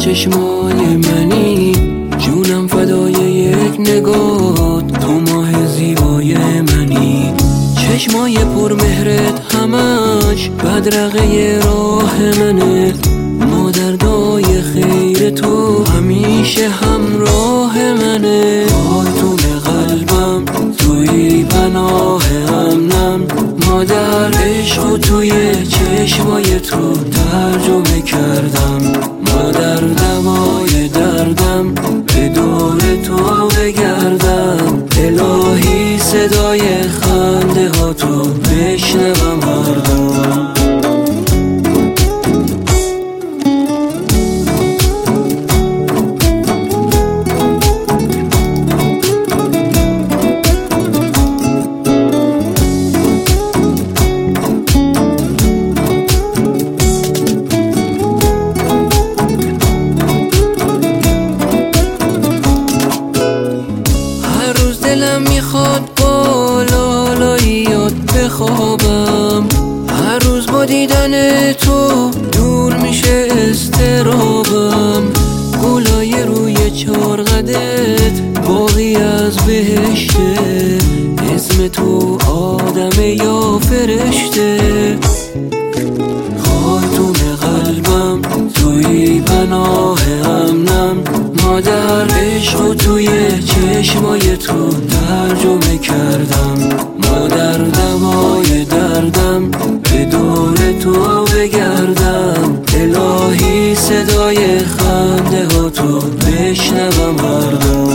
چشمای منی، جونم فدای یک نگات، تو ماه زیبای منی. چشمای پر مهرت همش بدرقه راه منه، ما دردای خیر تو همیشه همراه منه. خاتون قلبم توی پناه امنم، ما در عشق و توی چشمای تو ترجمه کردم. ما در دمای دردم به دور تو بگردم، الهی صدای خنده ها تو بشنوم هر دم. دلم میخواد با لالاییات بخوابم، هر روز با دیدن تو دور میشه اضطرابم. گلای روی چارقدت باقی از بهشته، اسم تو آدمه یا فرشته. خاتون قلبم توی پناه امنم، ما در عشق و توی چشمای تو ترجمه کردم. ما در دمای دردم به دور تو بگردم، الهی صدای خنده ها تو بشنوم هر دم.